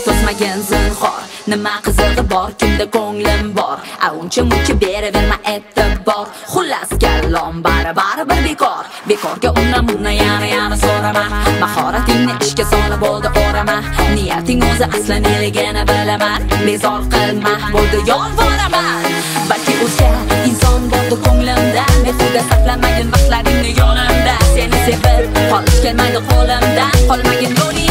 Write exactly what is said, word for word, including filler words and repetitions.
to'smagin zinhor. Nima qizig'i bor, kimda ko'nglim bor, a uncha muncha beraverma e'tibor. Xullas kallom bari-bari bir bekor. Bekorga undan bundan yana yana so'rama. Mahoratingni ishga solib bo'ldi o'rama. Niyating o'zi aslan neligini bilaman. Bezor qilma, bo'ldi yolvoraman. Balki o'zga inson bo'ldi ko'nglimda. Behuda saqlamagin vaqtlaringni yonimda. Seni sevib qolish kelmaydi qo'limdan. Qolmagin yo'ling